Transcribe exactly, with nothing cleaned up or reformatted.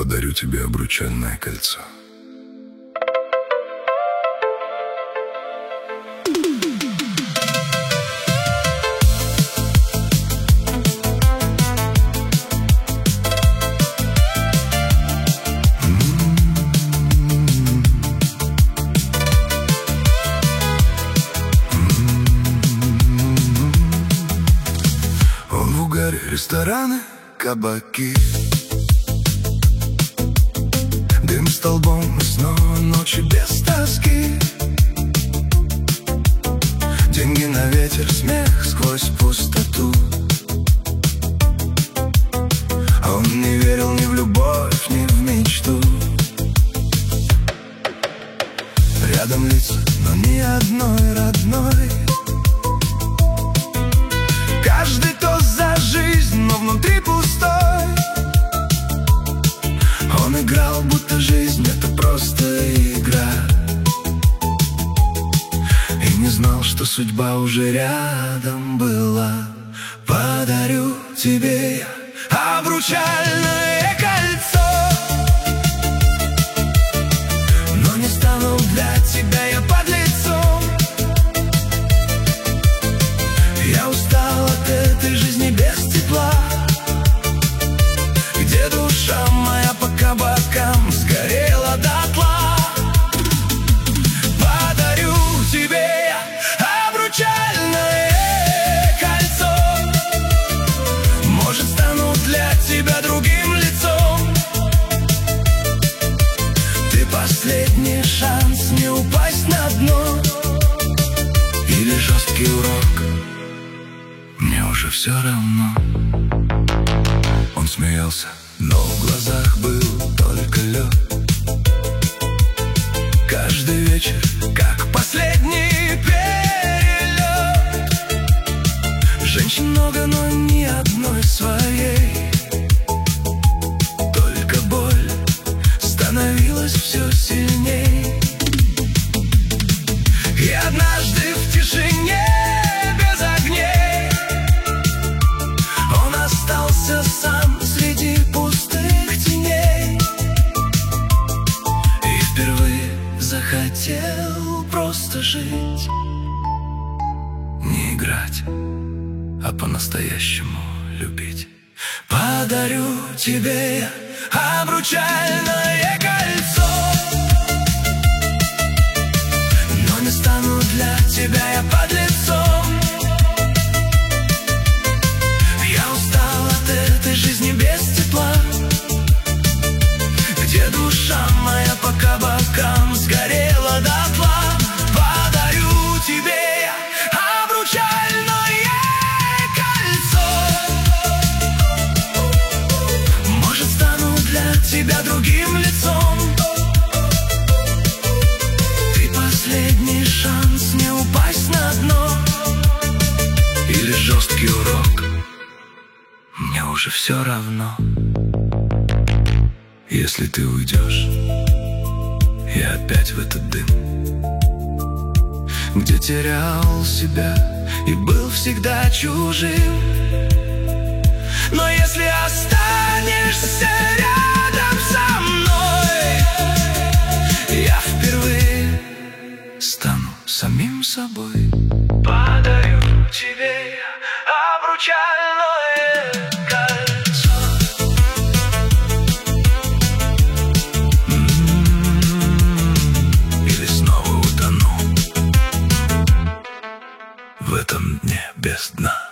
подарю тебе обручальное кольцо. Рестораны, кабаки, дым столбом, и снова ночи без тоски. Деньги на ветер, смех сквозь пустоту. А он не верил ни в любовь, ни в мечту. Рядом лица, но ни одной родной. Каждый то за жизнь, но внутри пустой. Он играл, будто жизнь — это просто игра, и не знал, что судьба уже рядом была. Подарю тебе я обручальное кольцо, но не стану для тебя я подлецом. Я устал от этой жизни без тепла, где душа моя по кабакам сгорела дотла. Подарю тебе я обручальное кольцо, может, стану для тебя другим лицом. Ты последний шанс не упасть на дно, или жесткий урок, мне уже все равно. Он смеялся, но в глазах был только лед. Каждый вечер, как последний перелет. Женщин много, но ни одной своей. Только боль становилась все сильней. И однажды в тишине сам среди пустых теней, и впервые захотел просто жить, не играть, а по-настоящему любить. Подарю тебе я обручальное кольцо, но не стану для тебя я подлецом. Жизни без тепла, где душа моя по кабакам сгорела дотла. Подарю тебе я обручальное кольцо, может, стану для тебя другим лицом. Ты последний шанс не упасть на дно, или жесткий урок, мне уже все равно. Если ты уйдешь, я опять в этот дым, где терял себя и был всегда чужим. Но если останешься рядом со мной, я впервые стану самим собой. Подарю тебе обручальное кольцо. М-м-м, или снова утону в этом дне без дна.